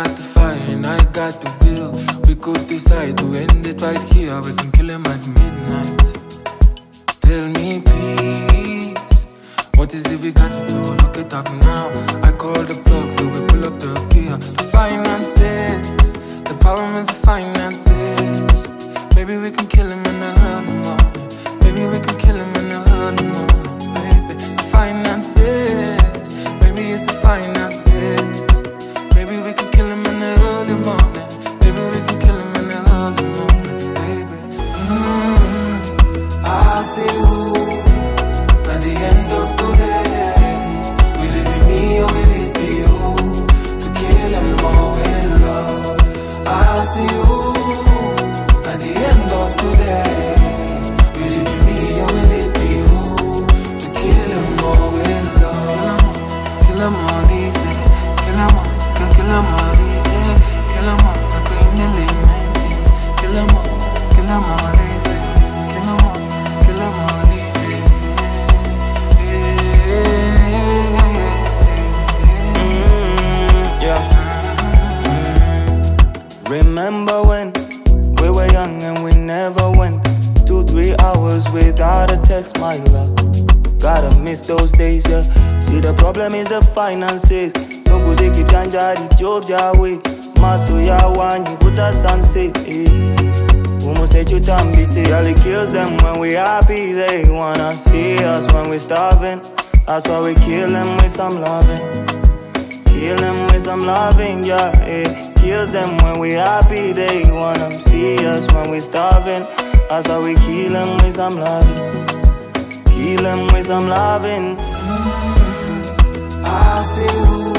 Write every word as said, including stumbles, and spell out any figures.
got the fire and I got the will. We could decide to end it right here. We can kill him at midnight. Tell me please, what is it we got to do? Look it up now. I call the plug so we pull up the gear. The finances, the problem is the finances. Maybe we can kill him in the early morning. Maybe we can kill him in the early morning, baby. The finances, maybe it's the finances. Maybe we can kill him in the early morning. Maybe we can kill him in the early morning, baby. Mm-hmm. I see you at the end of today. Will it be me or will it be you to kill him all with love? I see you at the end of today. Will it be me or will it be you to kill him all with love? Kill him all easy, kill him all, kill him all easy, kill him all like in the late nineties. Kill him all, kill him all easy, kill him all, kill him all easy. Mm, yeah. Mm. Remember when we were young and we never went two, three hours without a text, my love. Gotta miss those days, yeah. See, the problem is the finances. No kuziki pyanja di job jawe. Maso ya wanyi buta sanse. Umu say chutambiti. All it kills them when we happy. They wanna see us when we starving. That's why we kill them with some loving. Kill them with some loving, yeah. It kills them when we happy. They wanna see us when we starving. That's why we kill them with some loving. Kill them with some loving. I see you